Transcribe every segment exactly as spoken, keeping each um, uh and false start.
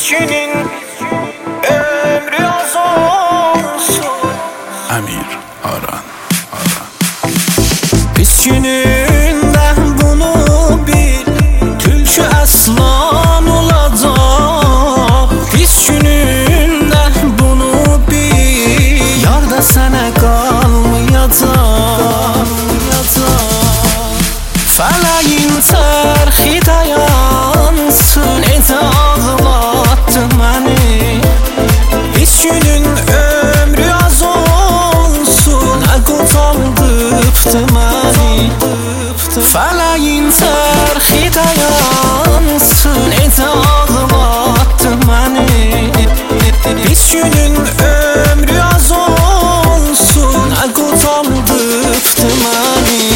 günün ömrü az olsun. Emir Aran, Aran. Biz gününden bunu bil, tülkü aslan olacak. Biz gününden bunu bil, yar da sana kalmayacak. Feleğin çarxı dayansın, ece ağlattı məni. Biz günün ömrü az olsun, nə qocandıbdı məni. Feleğin çarxı dayansın, ece ağlattı məni. Biz günün ömrü az olsun, nə qocandıbdı məni.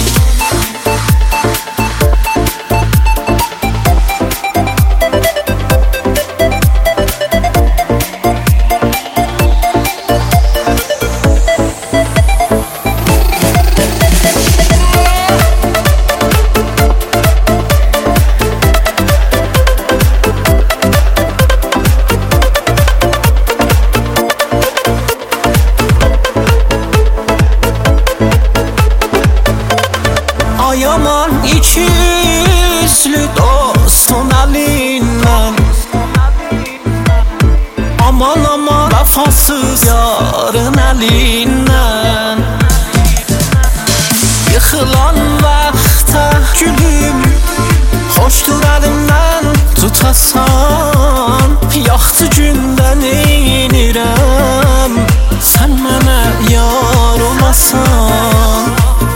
Yaman iki yüzlü dostun elinden, aman aman vefasız yarın elinden. Yıkılan vaxta gülüm, hoşdur elimden tutasan. Yaxtı gündən eynirəm, sən mənə yar olasan.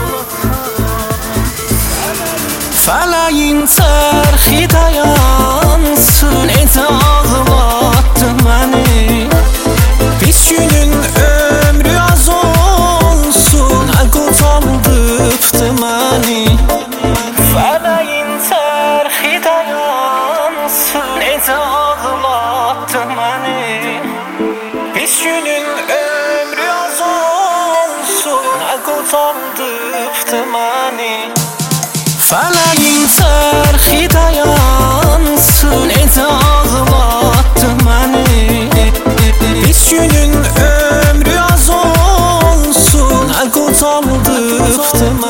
Feleğin çarxı dayansın, ece ağlattı məni. Biz günün ömrü az olsun, nə qocandıbdı məni. Feleğin çarxı dayansın, ece ağlattı məni. Biz günün ömrü az olsun, nə qocandıbdı məni. Feleğin çarxı dayansın, ece ağlattı məni. Biz günün ömrü az olsun, nə qocandıbdı məni.